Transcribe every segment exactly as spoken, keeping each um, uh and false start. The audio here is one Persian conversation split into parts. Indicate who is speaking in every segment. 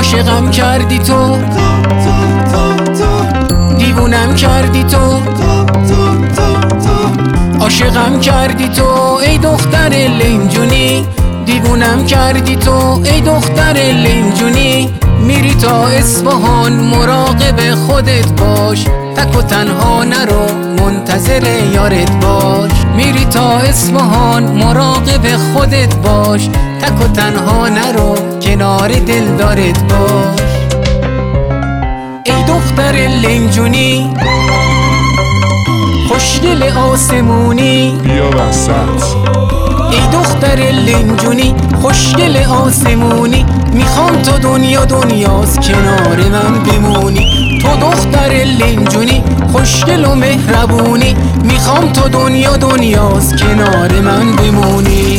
Speaker 1: عاشقم کردی تو، دیوونم کردی تو، عاشقم کردی تو ای دختر لنجونی، دیوونم کردی تو ای دختر لنجونی. میری تا اصفهان مراقب خودت باش، تک و تنها نرو منتظر یارت باش. میری تا اصفهان مراقب خودت باش، تک و تنها نرو کنار دلدارت باش. ای دختر لنجونی خوشگل آسمونی،
Speaker 2: بیا وسط.
Speaker 1: ای دختر لنجونی خوشگل آسمونی، میخوام تو دنیا دنیاست کنار من بمونی. تو دختر لنجونی خوشگل و مهربونی، میخوام تو دنیا دنیاست کنار من بمونی.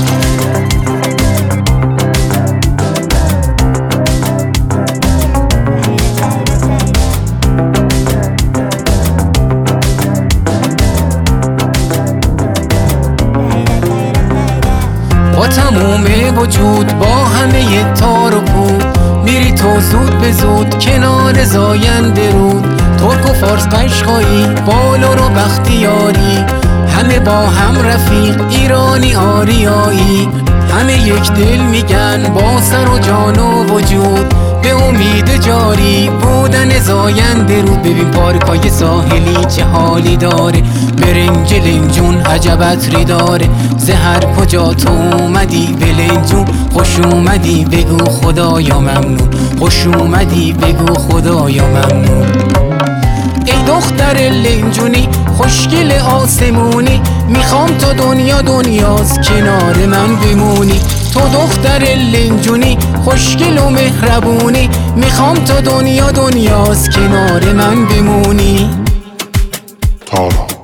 Speaker 1: با تموم وجود با همه تار و پود، میری تو زود به زود کنار زاینده رود. ترک و فارس قشقایی بالور و بختیاری، همه با هم رفیق ایرانی آریایی. همه یک دل میگن با سر و جان و وجود، به امید جاری بودن زاینده رود. ببین پارکای ساحلی چه حالی داره، برنج لنجون عجب عطری داره. زهر کجا تو اومدی به لنجون، خوش اومدی بگو خدایا ممنون، خوش اومدی بگو خدایا ممنون. ای دختر لنجونی خوشگل آسمونی، میخوام تو دنیا دنیاست کنار من بمونی. تو دختر لنجونی خوشگل و مهربونی، میخوام تو دنیا دنیاست کنار من بمونی.
Speaker 2: تارا